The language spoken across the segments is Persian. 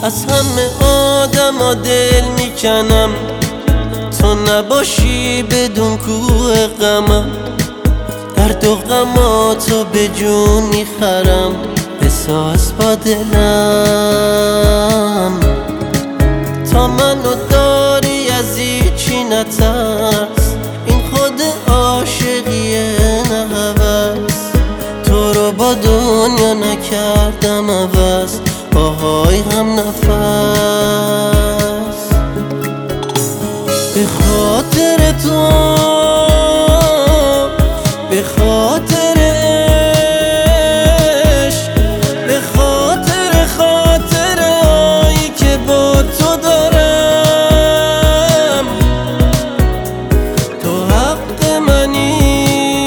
از همه آدما دل میکنم، تو نباشی بدون کوه غمم. درد و غماتو به جون میخرم، بساز با دلم. تا منو داری از هیچی نترس، این خود عاشقیه نه هوس. تو رو با دنیا نکردم عوض، باهای هم نفس. به خاطر تو، به خاطر عشق، به خاطر خاطرهایی که با تو دارم. تو حق منی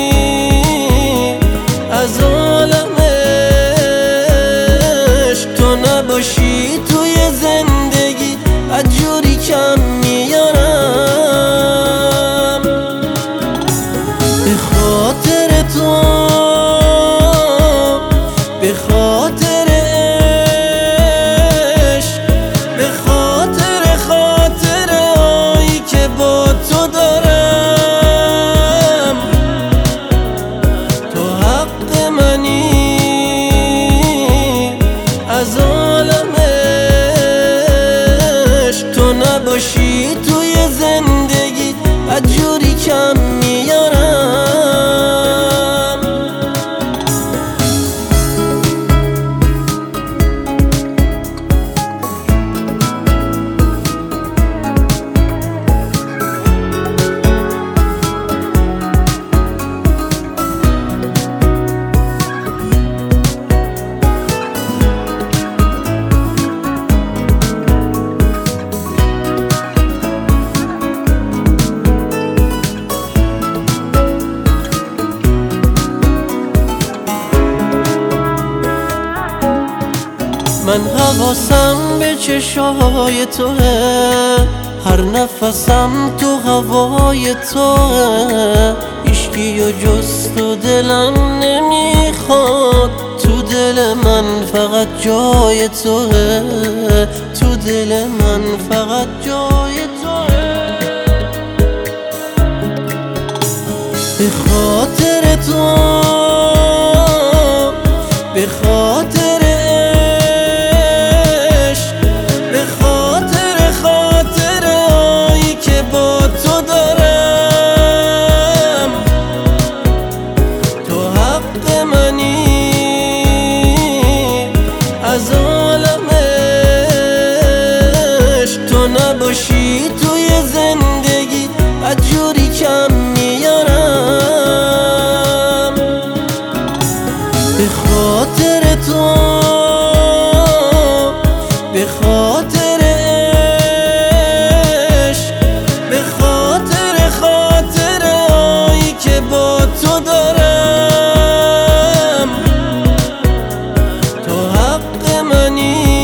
از عالم عشق، تو نباشی توی زندگی از جوری کم میارم. به خاطر تو، به خاطر عشق، به خاطر خاطرهایی که با تو دارم. تو حق منی از عالم عشق، تو نباشی توی زندگی از جوری کم میارم. من حواسم به چشای توه، هر نفسم تو هوای توه. عشقی و جز تو دلم نمیخواد، تو دل من فقط جای توه، تو دل من فقط جای توه. به خاطر تو، به خاطر از عالم عشق، تو نباشی توی زندگی از جوری کم میارم. به خاطر تو، به خاطر عشق، به خاطر خاطرهایی که با تو دارم. تو حق منی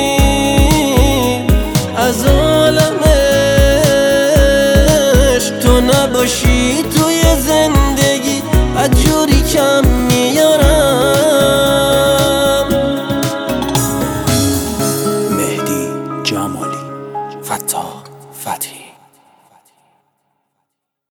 از عالم عشق، تو نباشی توی زندگی از جوری کم میارم. مهدی جمالی، فتاح فتحی.